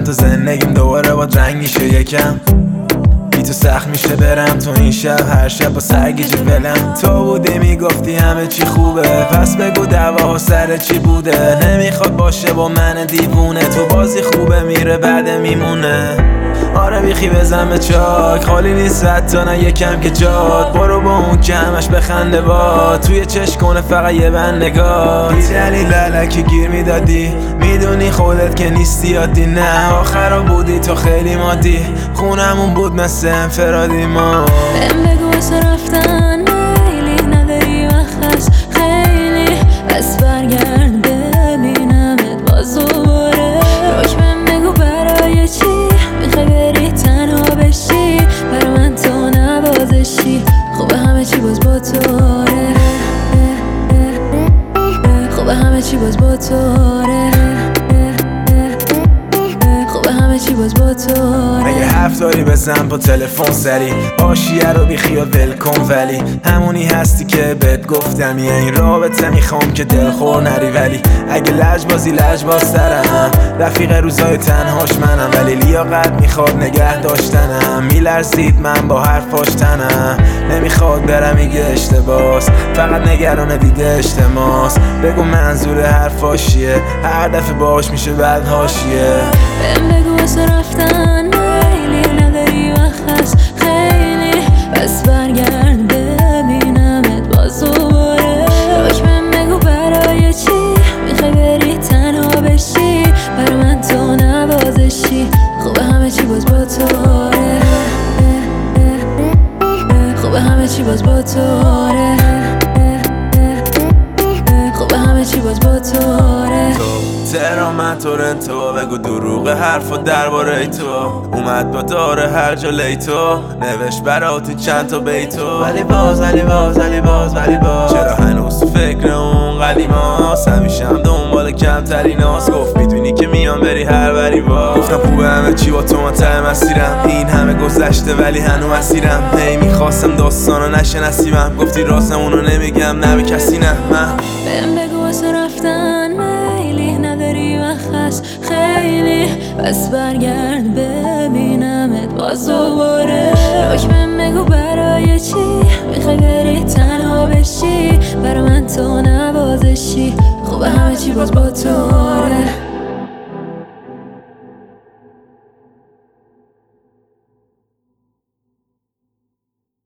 تو زندگیم دوباره با رنگ میشه یکم. بی تو سخت میشه برم تو این شب، هر شب با سرگیجه ولم. تو بودی میگفتی همه چی خوبه، پس بگو دعواها سر چی بوده. نمیخواد باشه با من دیوونه، تو بازی خوبه میره بعد میمونه. آره بیخی بزن به چاک، خالی نیست حتی نه یکم که جاد. برو با اون که همش بخنده با، توی چشم کنه فقط یه بند نگاه. بی دلیل علکی گیر میدادی، میدونی خودت که نیستی عادی. نه آخرا بودی تو خیلی مادی، خونمون بود مثل انفرادی ما. بهم بگو واسه رفتن میلی نداری وقت هست خیلی، پس برگرد ببینمت باز دوباره. روش بهم بگو برای چی میخوای بری تنها بشی، برا من تو نوازشی. خوبه همه چی باز با تو، خوبه همه چی باز با تو، خوبه همه چی باز با تو. اگه حرف داری بزن با تلفن سری، آشیه رو بی خیال ول کن، ولی همونی هستی که بهت گفتم. یه این رابطه میخوام که دلخور نری، ولی اگه لجبازی لجبازترم. رفیق روزای تنهاش منم، ولی لیاقت میخواد نگه داشتنم. میلرزید من با حرفاش تنم، نمیخواد برم میگه اشتباس، فقط نگران دیده اجتماس. بگو منظور حرفاش چیه، هر دفعه باش میشه بعد حاشیه. بهم بگو واسه رفتن میلی نداری وقت هست خیلی، پس برگرد ببینمت باز دوباره. روش بهم بگو برای چی میخوای بری تنها بشی، برا من تو نوازشی. خوبه همه چی باز با تو، خوبه همه چی باز با تو، خوبه همه چی باز با تو. تهران من تورنتو، بگو دروغ حرفا درباره تو. اومد با داره هر جا لیتو، نوشت براتی چند تا بیتو. ولی باز چرا هنوز تو فکر اون قدیماست؟ همیشه هم دنبال کمتریناست. گفت میدونی که میان بری هر بری با. گفتم خوبه همه چی با تو، من ته مسیرم. این همه گذشته ولی هنو مسیرم. هی میخواستم داستانو نشه نصیبم، گفتی راستمونو نمیگم نه به کسی نه. من بهم بگو واسه رفتن میلی نداری وقت هست خیلی، پس برگرد ببینمت باز دوباره. روش بهم بگو برای چی میخوای بری تنها بشی، برا من تو نوازشی. خوبه همه چی باز با تو،